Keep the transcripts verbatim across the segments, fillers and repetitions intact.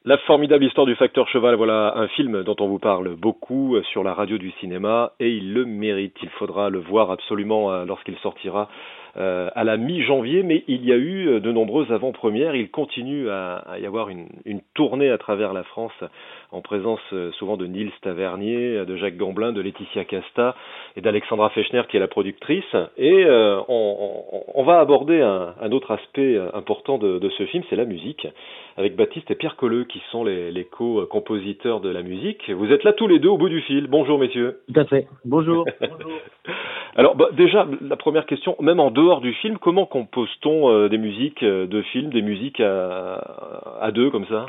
La formidable histoire du facteur cheval, voilà un film dont on vous parle beaucoup sur la radio du cinéma et il le mérite. Il faudra le voir absolument lorsqu'il sortira euh, à la mi-janvier, mais il y a eu de nombreuses avant-premières. Il continue à, à y avoir une, une tournée à travers la France en présence souvent de Nils Tavernier, de Jacques Gamblin, de Laetitia Casta et d'Alexandra Fechner qui est la productrice. Et euh, on, on, on va aborder un, un autre aspect important de, de ce film, c'est la musique, avec Baptiste et Pierre Colleux qui sont les, les co-compositeurs de la musique. Vous êtes là tous les deux au bout du fil. Bonjour messieurs. Tout à fait. Bonjour. Bonjour. Alors bah, déjà, la première question, même en dehors du film, comment compose-t-on euh, des musiques de films, des musiques à, à deux comme ça?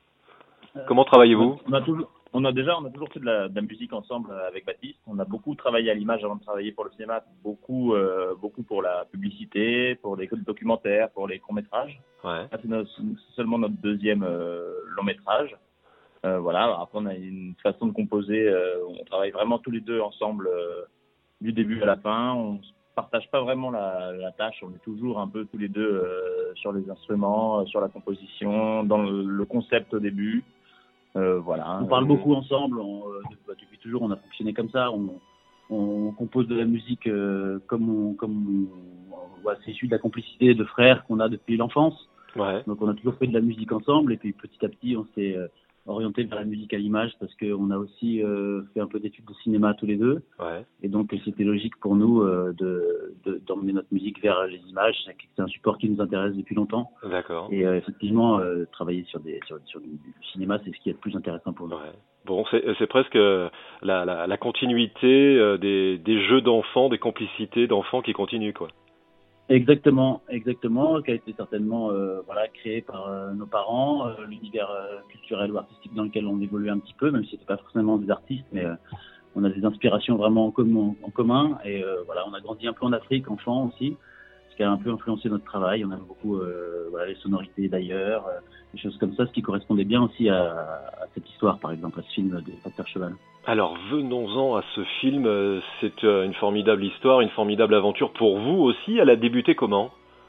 Comment travaillez-vous? on a, on a toujours, on a déjà, on a toujours fait de la, de la musique ensemble avec Baptiste. On a beaucoup travaillé à l'image avant de travailler pour le cinéma, beaucoup, euh, beaucoup pour la publicité, pour les documentaires, pour les courts métrages. Ouais. C'est, notre, c'est seulement notre deuxième euh, long métrage. Euh, voilà. Après, on a une façon de composer. Euh, on travaille vraiment tous les deux ensemble euh, du début à la fin. On partage pas vraiment la, la tâche. On est toujours un peu tous les deux euh, sur les instruments, euh, sur la composition, dans le, le concept au début. Euh, voilà. On parle beaucoup ensemble. On, euh, depuis toujours, on a fonctionné comme ça. On, on compose de la musique euh, comme on, comme on, ouais, c'est issu de la complicité de frères qu'on a depuis l'enfance. Ouais. Donc, on a toujours fait de la musique ensemble. Et puis, petit à petit, on s'est euh, orienté vers la musique à l'image parce qu'on a aussi euh, fait un peu d'études de cinéma tous les deux. Ouais. Et donc, c'était logique pour nous euh, de, de, d'emmener notre musique vers les images. C'est un support qui nous intéresse depuis longtemps. D'accord. Et euh, effectivement, euh, travailler sur, des, sur, sur du, du cinéma, c'est ce qui est le plus intéressant pour nous. Ouais. Bon, c'est, c'est presque la, la, la continuité euh, des, des jeux d'enfants, des complicités d'enfants qui continuent, quoi. Exactement, exactement, qui a été certainement euh, voilà, créé par euh, nos parents, euh, l'univers euh, culturel ou artistique dans lequel on évolue un petit peu, même si c'était pas forcément des artistes, mais euh, on a des inspirations vraiment en commun, en commun. Et euh, voilà, on a grandi un peu en Afrique, enfant aussi, ce qui a un peu influencé notre travail. On aime beaucoup euh, voilà, les sonorités d'ailleurs, euh, des choses comme ça, ce qui correspondait bien aussi à, à cette histoire, par exemple, à ce film des Facteurs Cheval. Alors venons-en à ce film, c'est une formidable histoire, une formidable aventure pour vous aussi. Elle a débuté comment?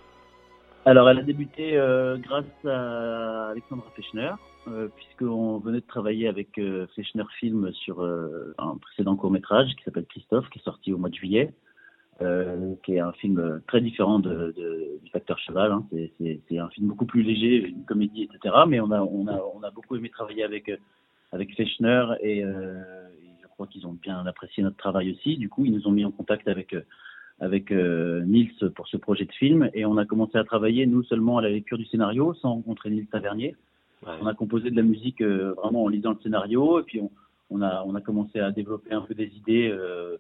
Alors elle a débuté euh, grâce à Alexandra Fechner, euh, puisqu'on venait de travailler avec euh, Fechner Film sur euh, un précédent court-métrage qui s'appelle Christophe, qui est sorti au mois de juillet, euh, qui est un film très différent de, de, du Facteur Cheval. Hein. C'est, c'est, c'est un film beaucoup plus léger, une comédie, et cetera. Mais on a, on a, on a beaucoup aimé travailler avec avec Fechner et, euh, et je crois qu'ils ont bien apprécié notre travail aussi. Du coup, ils nous ont mis en contact avec avec euh, Nils pour ce projet de film et on a commencé à travailler nous seulement à la lecture du scénario sans rencontrer Nils Tavernier. Ouais. On a composé de la musique euh, vraiment en lisant le scénario et puis on, on a on a commencé à développer un peu des idées euh,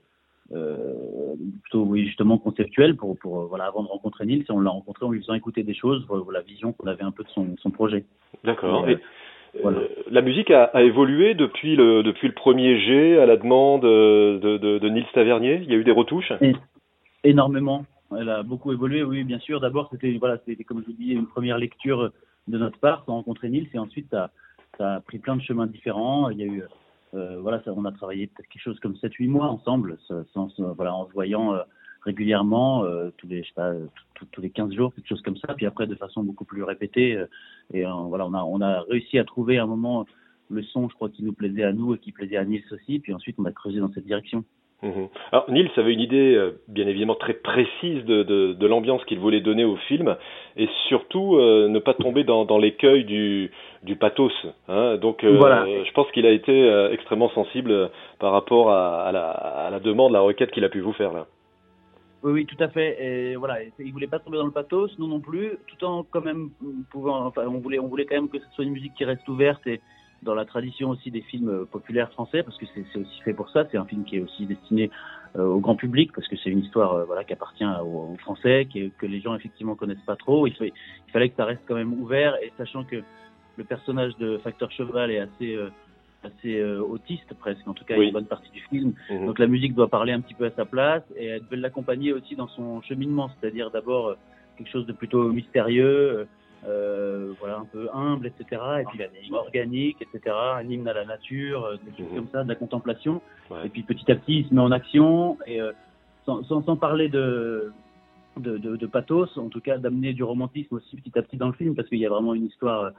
euh, plutôt oui justement conceptuelles pour pour euh, voilà avant de rencontrer Nils et on l'a rencontré en lui faisant écouter des choses pour, pour la vision qu'on avait un peu de son son projet. D'accord. Et, et... Voilà. Euh, la musique a, a évolué depuis le depuis le premier jet à la demande de, de, de Nils Tavernier. Il y a eu des retouches. Et, énormément. Elle a beaucoup évolué, oui, bien sûr. D'abord, c'était voilà, c'était comme je vous dis, une première lecture de notre part, sans rencontrer Nils, et ensuite ça, ça a pris plein de chemins différents. Il y a eu, euh, voilà, ça, on a travaillé peut-être quelque chose comme sept huit mois ensemble, sans, voilà, en se voyant euh, régulièrement, euh, tous les, je sais pas, tous les quinze jours, quelque chose comme ça. Puis après, de façon beaucoup plus répétée, euh, et euh, voilà, on a, on a réussi à trouver un moment le son, je crois, qui nous plaisait à nous et qui plaisait à Nils aussi. Puis ensuite, on a creusé dans cette direction. Mmh. Alors Nils avait une idée euh, bien évidemment très précise de, de, de l'ambiance qu'il voulait donner au film et surtout euh, ne pas tomber dans, dans l'écueil du, du pathos. Hein. Donc euh, voilà. je pense qu'il a été euh, extrêmement sensible euh, par rapport à, à, la, à la demande, la requête qu'il a pu vous faire là. Oui, oui, tout à fait. Et voilà, il voulait pas tomber dans le pathos, nous non plus, tout en quand même pouvant. Enfin, on voulait, on voulait quand même que ce soit une musique qui reste ouverte et dans la tradition aussi des films populaires français, parce que c'est, c'est aussi fait pour ça. C'est un film qui est aussi destiné euh, au grand public, parce que c'est une histoire euh, voilà qui appartient aux, aux Français, qui, que les gens effectivement connaissent pas trop. Il, fait, il fallait que ça reste quand même ouvert, et sachant que le personnage de Facteur Cheval est assez euh, assez euh, autiste presque, en tout cas oui. Une bonne partie du film. Mmh. Donc la musique doit parler un petit peu à sa place, et elle devait l'accompagner aussi dans son cheminement, c'est-à-dire d'abord euh, quelque chose de plutôt mystérieux. Euh, voilà, un peu humble, et cetera. Et puis organique, organique et cetera. Un hymne à la nature, euh, des choses mmh. comme ça, de la contemplation. Ouais. Et puis petit à petit, il se met en action, et euh, sans, sans, sans parler de, de, de, de pathos, en tout cas d'amener du romantisme aussi petit à petit dans le film, parce qu'il y a vraiment une histoire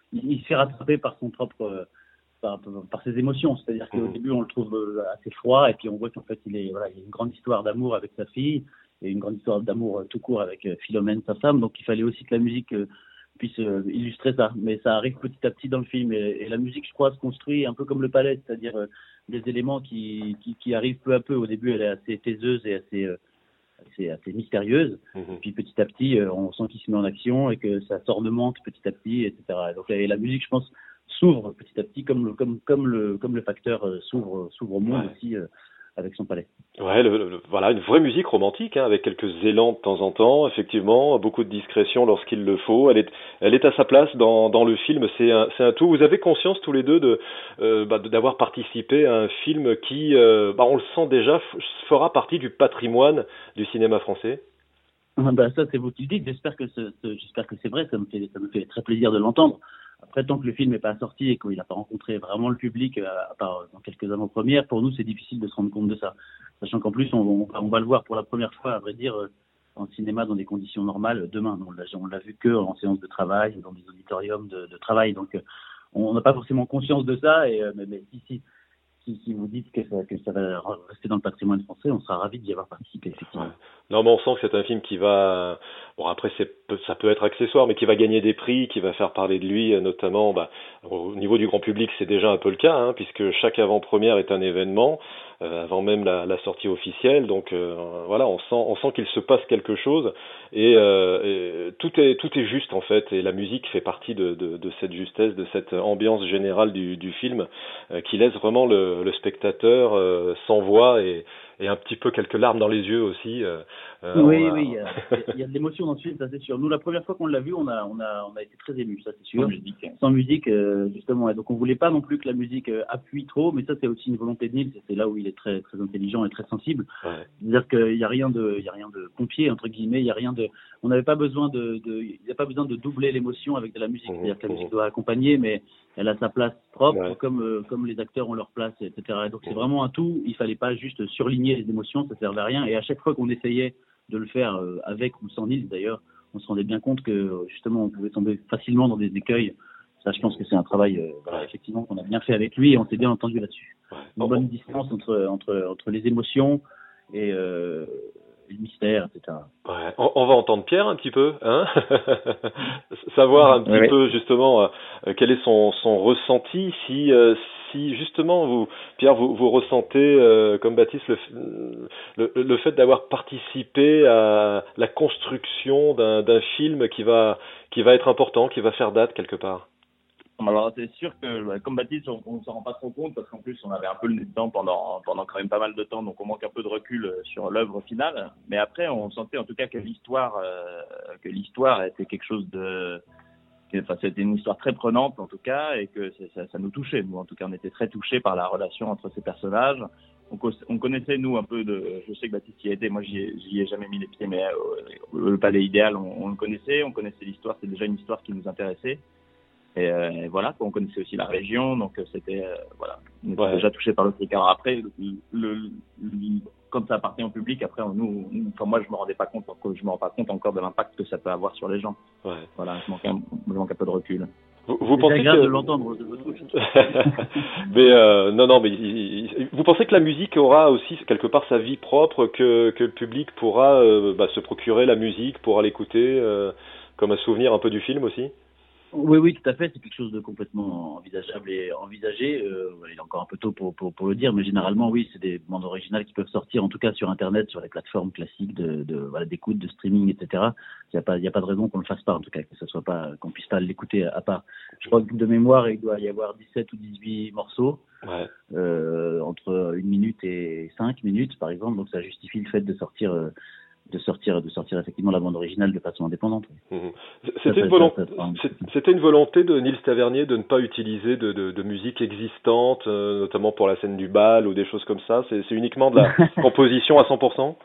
il, il se fait rattraper par son propre, euh, par, par ses émotions. C'est-à-dire qu'au Mmh. début, on le trouve euh, assez froid, et puis on voit qu'en fait, il est, voilà, il y a une grande histoire d'amour avec sa fille, et une grande histoire d'amour euh, tout court avec euh, Philomène, sa femme. Donc, il fallait aussi que la musique euh, puisse euh, illustrer ça. Mais ça arrive petit à petit dans le film, et, et la musique, je crois, se construit un peu comme le palais, c'est-à-dire euh, des éléments qui, qui, qui arrivent peu à peu. Au début, elle est assez taiseuse et assez euh, c'est assez mystérieuse. Mmh. Et puis petit à petit, euh, on sent qu'il se met en action et que ça s'ornemente petit à petit, et cetera. Et donc et la musique, je pense, s'ouvre petit à petit comme le, comme, comme le, comme le facteur euh, s'ouvre, s'ouvre au monde Ouais. aussi euh, avec son palais. Ouais, le, le- voilà, une vraie musique romantique, hein, avec quelques élans de temps en temps, effectivement, beaucoup de discrétion lorsqu'il le faut. Elle est, elle est à sa place dans, dans le film. C'est un, c'est un tout. Vous avez conscience tous les deux de, euh, bah, de- d'avoir participé à un film qui, euh, bah, on le sent déjà, f- fera partie du patrimoine du cinéma français. Ah bah, ça, c'est vous qui le dites. J'espère que, ce, ce- j'espère que c'est vrai. Ça me, fait, ça me fait très plaisir de l'entendre. Après, tant que le film n'est pas sorti et qu'il n'a pas rencontré vraiment le public, euh, à part dans quelques avant-premières, pour nous, c'est difficile de se rendre compte de ça. Sachant qu'en plus, on, on, on va le voir pour la première fois, à vrai dire, euh, en cinéma dans des conditions normales demain. On l'a, on l'a vu que en séance de travail, dans des auditoriums de, de travail. Donc, euh, on n'a pas forcément conscience de ça. Et, euh, mais, mais si, si, si, si vous dites que ça, que ça va rester dans le patrimoine français, on sera ravis d'y avoir participé, Ouais. effectivement. Non, mais on sent que c'est un film qui va, bon après c'est, ça peut être accessoire, mais qui va gagner des prix, qui va faire parler de lui, euh, notamment, bah, au niveau du grand public, c'est déjà un peu le cas, hein, puisque chaque avant-première est un événement, euh, avant même la, la sortie officielle. Donc euh, voilà, on sent, on sent qu'il se passe quelque chose, et, euh, et tout est, tout est juste en fait, et la musique fait partie de, de, de cette justesse, de cette ambiance générale du, du film, euh, qui laisse vraiment le, le spectateur euh, sans voix et et un petit peu quelques larmes dans les yeux aussi. Euh, euh, on Oui, oui, il y a... a, il y a de l'émotion dans ce film, ça c'est sûr. Nous, la première fois qu'on l'a vu, on a, on a, on a été très émus, ça c'est sûr. Sans musique. Sans musique, euh, justement. Et donc on voulait pas non plus que la musique euh, appuie trop, mais ça c'est aussi une volonté de Nils, et c'est là où il est très, très intelligent et très sensible. Ouais. C'est-à-dire qu'il y a rien de, il y a rien de pompier entre guillemets, il y a rien de, on n'avait pas besoin de, de, il n'y a pas besoin de doubler l'émotion avec de la musique. Mmh, C'est-à-dire que la mmh. musique doit accompagner, mais elle a sa place propre, Ouais. comme, euh, comme les acteurs ont leur place, et cetera. Et donc c'est vraiment un tout. Il fallait pas juste surligner les émotions, ça servait à rien. Et à chaque fois qu'on essayait de le faire euh, avec ou sans Nils d'ailleurs, on se rendait bien compte que euh, justement on pouvait tomber facilement dans des écueils. Ça, je pense que c'est un travail euh, voilà, effectivement qu'on a bien fait avec lui, et on s'est bien entendu là-dessus. Ouais. Une bonne distance entre entre entre les émotions et, euh, et le mystère, et cetera. Ouais. On, on va entendre Pierre un petit peu, hein. Savoir un petit Oui, oui. peu justement euh, quel est son, son ressenti, si, euh, si justement vous, Pierre, vous, vous ressentez euh, comme Baptiste le, le, le fait d'avoir participé à la construction d'un, d'un film qui va, qui va être important, qui va faire date quelque part. Alors c'est sûr que, bah, comme Baptiste, on, on s'en rend pas trop compte parce qu'en plus on avait un peu le nez dedans pendant pendant quand même pas mal de temps, donc on manque un peu de recul euh, sur l'œuvre finale. Mais après, on sentait en tout cas que l'histoire, euh, que l'histoire était quelque chose de, que, enfin c'était une histoire très prenante en tout cas, et que c'est- ça, ça nous touchait. Nous, en tout cas, on était très touchés par la relation entre ces personnages. On, co- on connaissait nous un peu de, je sais que Baptiste y a été, moi j'y ai, j'y ai jamais mis les pieds, mais euh, le Palais Idéal, on, on le connaissait, on connaissait l'histoire, c'est déjà une histoire qui nous intéressait. Et, euh, et voilà, on connaissait aussi la région, donc euh, c'était euh, voilà, on était Ouais. déjà touché par le truc. Alors après, le, le, le- comme ça appartient au public, après nous, nous, enfin moi je me rendais pas compte, je me rends pas compte encore de l'impact que ça peut avoir sur les gens. Ouais. Voilà, je manque un, je manque un peu de recul. Vous, vous C'est pensez agréable que... de l'entendre de votre bouche. mais euh, non, non, mais il- il- vous pensez que la musique aura aussi quelque part sa vie propre, que, que le public pourra euh, bah, se procurer la musique, pourra l'écouter euh, comme un souvenir un peu du film aussi? Oui, oui, tout à fait. C'est quelque chose de complètement envisageable et envisagé. Euh, il est encore un peu tôt pour, pour, pour le dire, mais généralement, oui, c'est des bandes originales qui peuvent sortir, en tout cas sur Internet, sur les plateformes classiques de, de voilà, d'écoute, de streaming, et cetera. Il n'y a pas, il y a pas de raison qu'on le fasse pas, en tout cas, que ça soit pas, qu'on puisse pas l'écouter à part. Je crois que de mémoire, il doit y avoir dix-sept ou dix-huit morceaux, Ouais. euh, entre une minute et cinq minutes, par exemple. Donc, ça justifie le fait de sortir. Euh, de sortir de sortir effectivement la bande originale de façon indépendante. Mmh. C'était, Ça, une ça, volonté, ça, ça, ça, ça. c'était une volonté de Nils Tavernier de ne pas utiliser de, de, de musique existante, euh, notamment pour la scène du bal ou des choses comme ça. C'est, c'est uniquement de la composition à cent pour cent.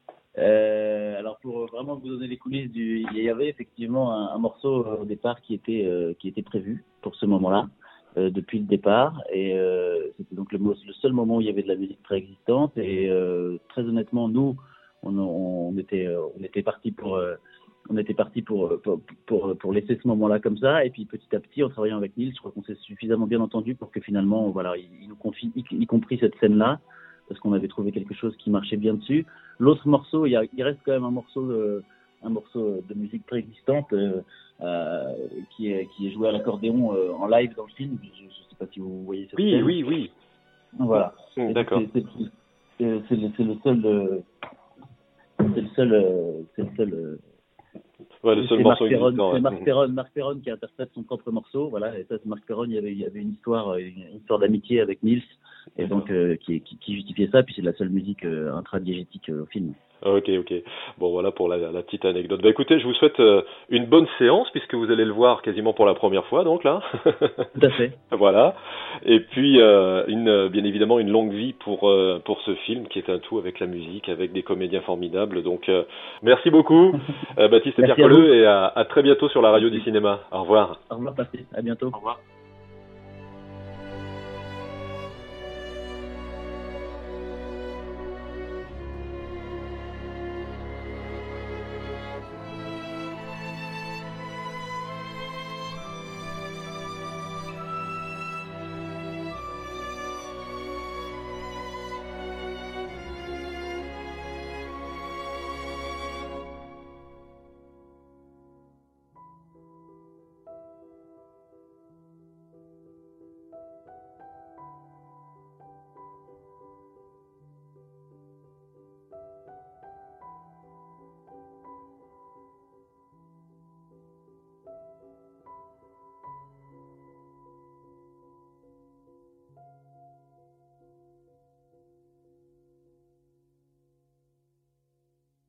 Euh, alors pour vraiment vous donner les coulisses du, il y avait effectivement un, un morceau euh, au départ qui était euh, qui était prévu pour ce moment-là euh, depuis le départ, et euh, c'était donc le, le seul moment où il y avait de la musique préexistante, et euh, très honnêtement nous on, on était on était parti pour euh, on était parti pour, pour, pour, pour laisser ce moment-là comme ça. Et puis petit à petit, en travaillant avec Nils, je crois qu'on s'est suffisamment bien entendu pour que finalement, voilà, il, il nous confie, y, y compris cette scène-là, parce qu'on avait trouvé quelque chose qui marchait bien dessus. L'autre morceau, il, y a, il reste quand même un morceau de, un morceau de musique préexistante euh, euh, qui, est, qui est joué à l'accordéon euh, en live dans le film. Je ne sais pas si vous voyez cette Oui, scène. oui, oui. Voilà. Mmh, d'accord. C'est, c'est, c'est, c'est, le, c'est le seul... Euh, c'est le seul... Euh, c'est le seul euh, Ouais, le seul c'est morceau Marc Perron, existant. c'est Ouais. Marc Perron, Marc Perron qui interprète son propre morceau, voilà. Et ça, c'est Marc Perron, il y avait, il y avait une histoire, une, une histoire d'amitié avec Nils, et donc euh, qui, qui, qui justifiait ça. Puis c'est la seule musique euh, intradiégétique euh, au film. Ok, ok. Bon, voilà pour la, la petite anecdote. Bah écoutez, je vous souhaite euh, une bonne séance puisque vous allez le voir quasiment pour la première fois, donc là. Tout à fait. Voilà. Et puis, euh, une, bien évidemment, une longue vie pour euh, pour ce film qui est un tout avec la musique, avec des comédiens formidables. Donc, euh, merci beaucoup, euh, Baptiste et Pierre Colleux, et à, à très bientôt sur la radio du cinéma. Au revoir. Au revoir, Patrice. À bientôt. Au revoir.